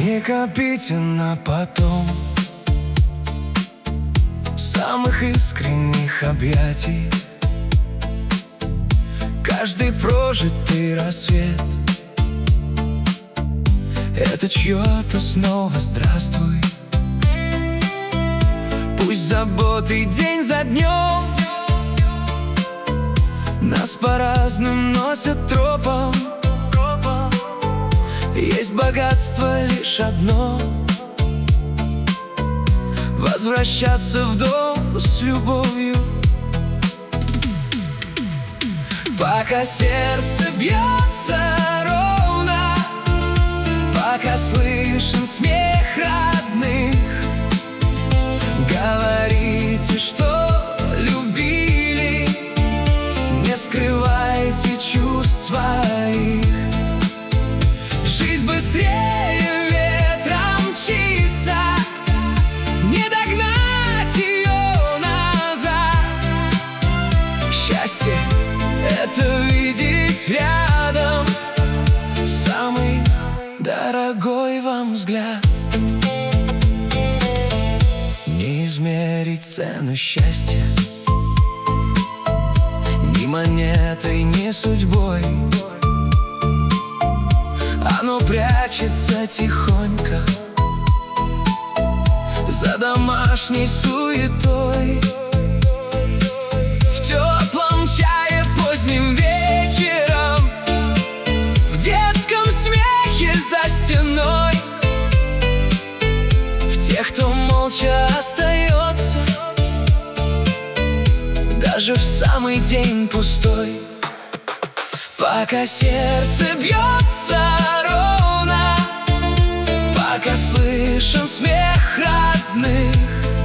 Не копите на потом самых искренних объятий. Каждый прожитый рассвет — это чье-то снова здравствуй. Пусть заботы день за днем нас по разным носят тропам. Есть богатство лишь одно — возвращаться в дом с любовью. Пока сердце бьется ровно, пока слышен смех родных, говорите, что любили, не скрывайте чувств своих. Жизнь быстрее ветром мчится, не догнать ее назад. Счастье — это видеть рядом самый дорогой вам взгляд. Не измерить цену счастья ни монетой, ни судьбой. Оно прячется тихонько за домашней суетой. В теплом чае поздним вечером, в детском смехе за стеной, в тех, кто молча остается даже в самый день пустой. Пока сердце бьется ровно, пока слышен смех родных,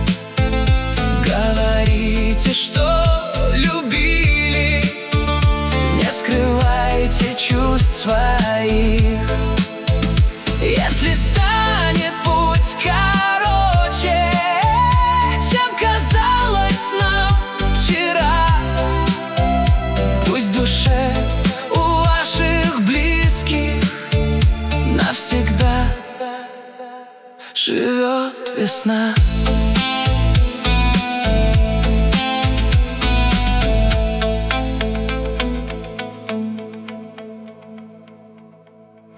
говорите, что любили, не скрывайте чувств своих. Если станет путь короче, чем казалось нам вчера, пусть в душе навсегда живет весна.